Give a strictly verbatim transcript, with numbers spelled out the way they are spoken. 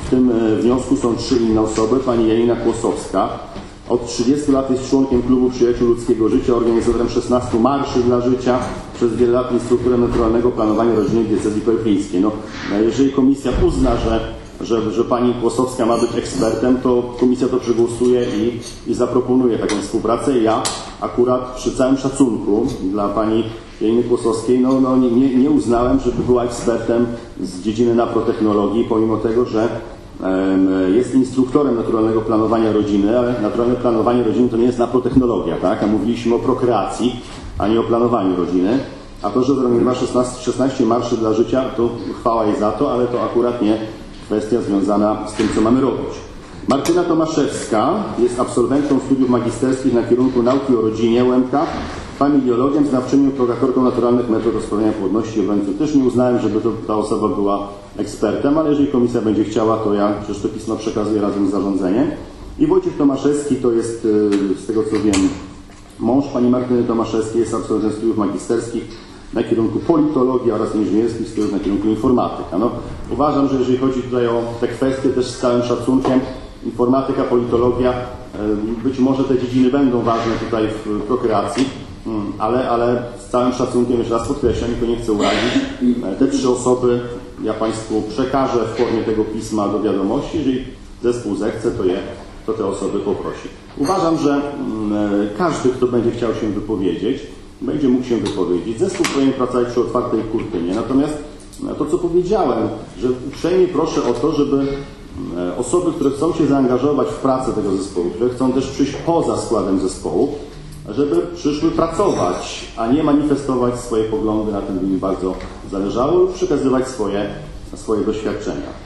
W tym wniosku są trzy inne osoby. Pani Janina Kłosowska od trzydziestu lat jest członkiem Klubu Przyjaciół Ludzkiego Życia, organizatorem szesnastu marszy dla życia, przez wiele lat instruktorem naturalnego planowania rodziny w diecezji pelpińskiej. No, jeżeli komisja uzna, że, że, że pani Kłosowska ma być ekspertem, to komisja to przegłosuje i, i zaproponuje taką współpracę. Ja akurat przy całym szacunku dla pani Janiny Kłosowskiej no, no, nie, nie uznałem, żeby była ekspertem z dziedziny naprotechnologii, pomimo tego, że jest instruktorem naturalnego planowania rodziny, ale naturalne planowanie rodziny to nie jest naprotechnologia, tak? A mówiliśmy o prokreacji, a nie o planowaniu rodziny. A to, że zorganizowała szesnaście marszy dla życia, to chwała jej za to, ale to akurat nie kwestia związana z tym, co mamy robić. Martyna Tomaszewska jest absolwentką studiów magisterskich na kierunku nauki o rodzinie U M K, familiologiem, znawczynią, propagatorką naturalnych metod rozpoznania płodności i obrońców. Też nie uznałem, żeby to, ta osoba była ekspertem, ale jeżeli komisja będzie chciała, to ja przecież to pismo przekazuję razem z zarządzeniem. I Wojciech Tomaszewski to jest, z tego co wiem, mąż pani Martyny Tomaszewskiej, jest absolwentem studiów magisterskich na kierunku politologii oraz inżynierskich studiów na kierunku informatyka. No, uważam, że jeżeli chodzi tutaj o te kwestie, też z całym szacunkiem, informatyka, politologia, być może te dziedziny będą ważne tutaj w prokreacji, ale, ale z całym szacunkiem, jeszcze raz podkreślam, nikogo nie chcę urazić, te trzy osoby ja Państwu przekażę w formie tego pisma do wiadomości. Jeżeli zespół zechce, to je, to te osoby poprosi. Uważam, że każdy, kto będzie chciał się wypowiedzieć, będzie mógł się wypowiedzieć. Zespół powinien pracować przy otwartej kurtynie. Natomiast to, co powiedziałem, że uprzejmie proszę o to, żeby osoby, które chcą się zaangażować w pracę tego zespołu, które chcą też przyjść poza składem zespołu, żeby przyszły pracować, a nie manifestować swoje poglądy, na tym by mi bardzo zależało, lub przekazywać swoje, swoje doświadczenia.